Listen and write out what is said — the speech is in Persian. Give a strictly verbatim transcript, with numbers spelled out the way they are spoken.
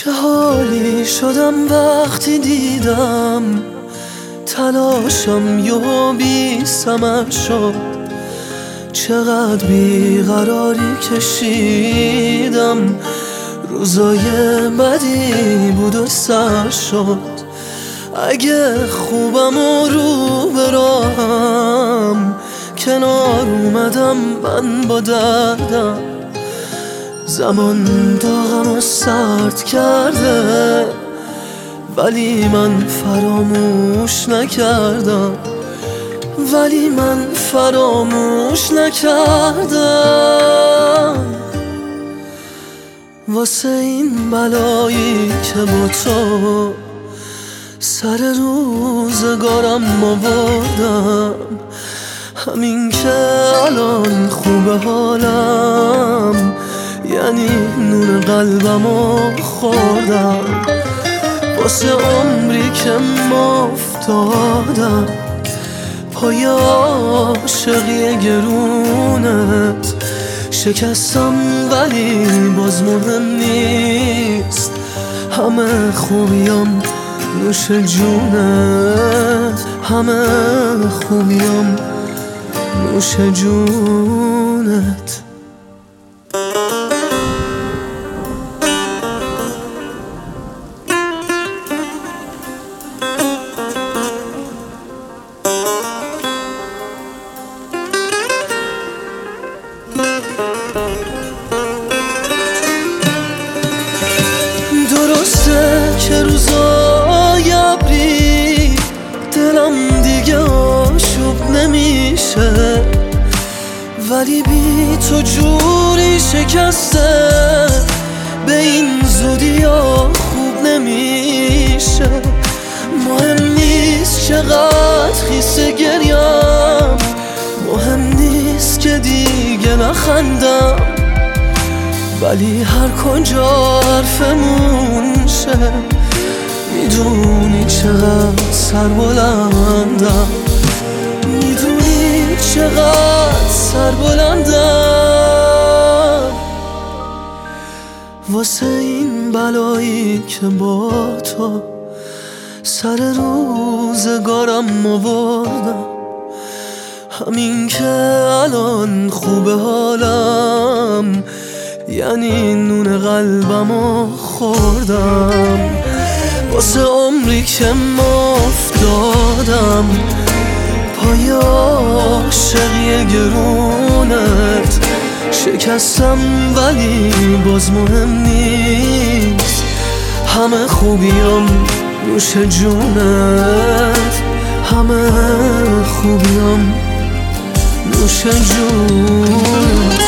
چه حالی شدم وقتی دیدم تلاشم یهو بی ثمر شد. چقدر بیقراری کشیدم، روزای بدی بود و سر شد. اگه خوبم و رو به راهم، کنار اومدم من با دردم. زمان داغم و سرد کرده، ولی من فراموش نکردم ولی من فراموش نکردم. واسه این بلایی که با تو سر روزگارم آوردم، همین که الان خوب حالم، یعنی نون قلبمو خوردم. واسه عمری که مفتادم پای عاشقی گرونت، شکستم ولی باز مهم نیست. همه خوبیام نوش جونت، همه خوبیام نوش جونت. درسته که روزای ابری دلم دیگه آشوب نمیشه، ولی بی تو جوری شکسته به این زودی ها خوب نمیشه. مهم نیست چقدر خیسه گریم، مهم نیست که دیگه نخندم، ولی هر کجا حرفمون شه میدونی چقدر سربلندم، میدونی چقدر سربلندم. واسه این بلایی که با تو سر روزگارم آوردم، همین که الان خوب حالم، یعنی نون قلبمو خوردم. واسه عمری که مفتادم پای عاشقی گرونت، شکستم ولی باز مهم نیست. همه خوبیام نوش جونت، همه خوبیام نوش جونت.